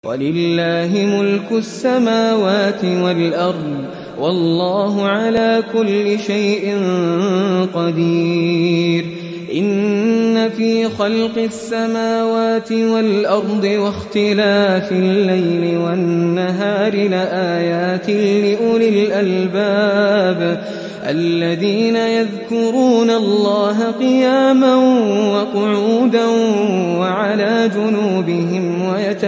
وَلِلَّهِ مُلْكُ السَّمَاوَاتِ وَالْأَرْضِ وَاللَّهُ عَلَى كُلِّ شَيْءٍ قَدِيرٌ إِنَّ فِي خَلْقِ السَّمَاوَاتِ وَالْأَرْضِ وَاخْتِلَافِ اللَّيْلِ وَالنَّهَارِ لَآيَاتٍ لِأُولِي الْأَلْبَابِ الَّذِينَ يَذْكُرُونَ اللَّهَ قِيَامًا وَقُعُودًا وَعَلَى جُنُوبِهِمْ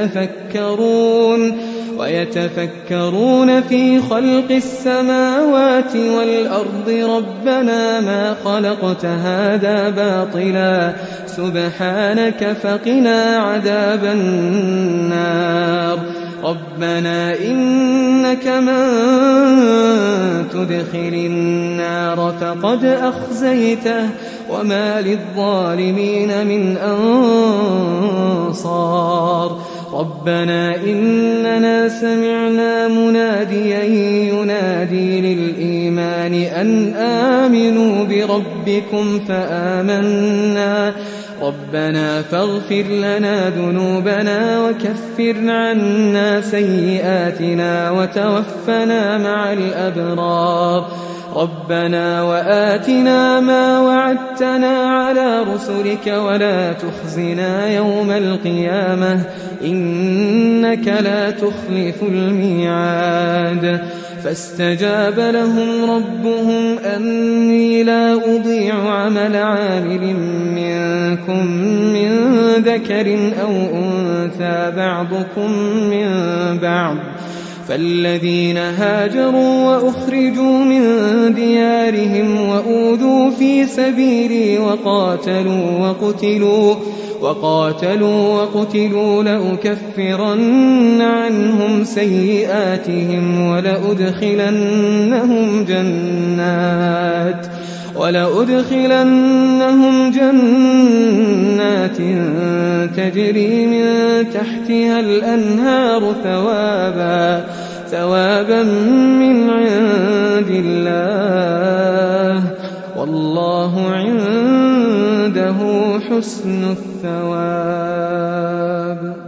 ويتفكرون في خلق السماوات والأرض ربنا ما خلقت هذا باطلا سبحانك فقنا عذاب النار ربنا إنك من تدخل النار فقد أخزيته وما للظالمين من أنصار ربنا إننا سمعنا مناديا ينادي للإيمان أن آمنوا بربكم فآمنا ربنا فاغفر لنا ذنوبنا وكفر عنا سيئاتنا وتوفنا مع الأبرار ربنا وآتنا ما وعدتنا على رسلك ولا تخزنا يوم القيامة إنك لا تخلف الميعاد فاستجاب لهم ربهم أني لا أضيع عمل عامل منكم من ذكر أو أنثى بعضكم من بعض فالذين هاجروا وأخرجوا من ديارهم وأوذوا في سبيلي وقاتلوا وقتلوا لأكفرن عنهم سيئاتهم ولأدخلنهم جنات تجري من تحتها الأنهار ثوابا من عند الله والله عنده حسن الثواب.